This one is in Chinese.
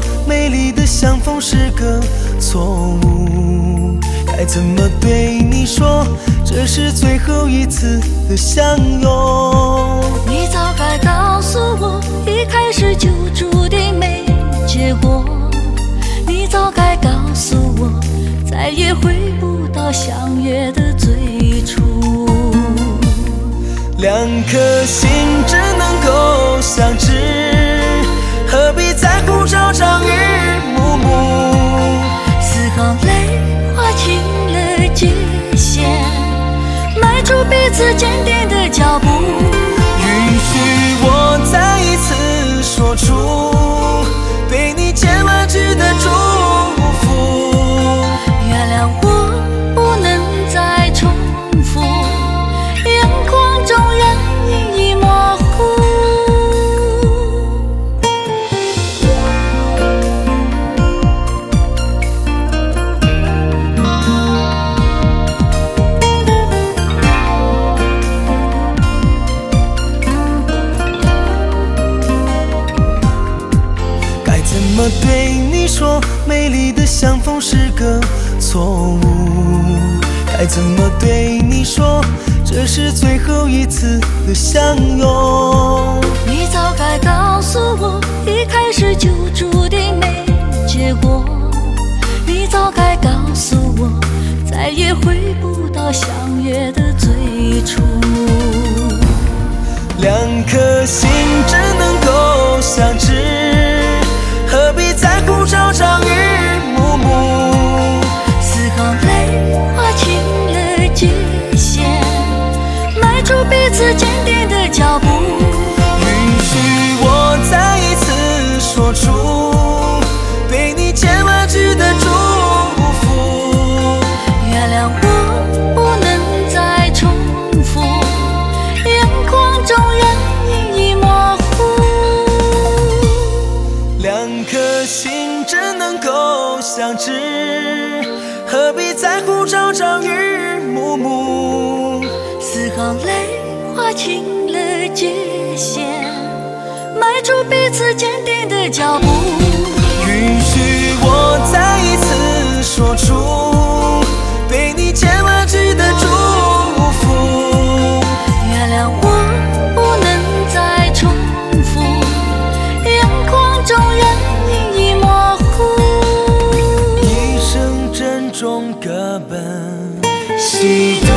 美丽的相逢是个错误？该怎么对你说，这是最后一次的相拥？ 你早该告诉我，一开始就注定没结果。你早该告诉我，再也回不到相约的最初。 两颗心只能够相知，何必在乎朝朝日暮暮？ 丝毫泪划清了界限，迈出彼此坚定的脚步。 允许我再一次说出对你千万句的祝福。 原谅我不能再重复，眼眶中人影已模糊。 该怎么对你说，美丽的相逢是个错误？该怎么对你说，这是最后一次的相拥？ 你早该告诉我，一开始就注定没结果。你早该告诉我，再也回不到相约的最初。 两颗心只能够相知，何必在乎朝朝日暮暮？ 丝毫泪划清了界限，迈出彼此坚定的脚步。 允许我再一次说出对你千万句的祝福。 原谅我不能再重复，眼眶中人影已模糊。 两颗心只能够相知，何必在乎朝朝日暮暮？ 丝毫泪划清了界限，迈出彼此坚定的脚步。 允许我再一次说出对你千万句的祝福。 原谅我不能再重复，眼眶中人影已模糊。 一生珍重各奔西东。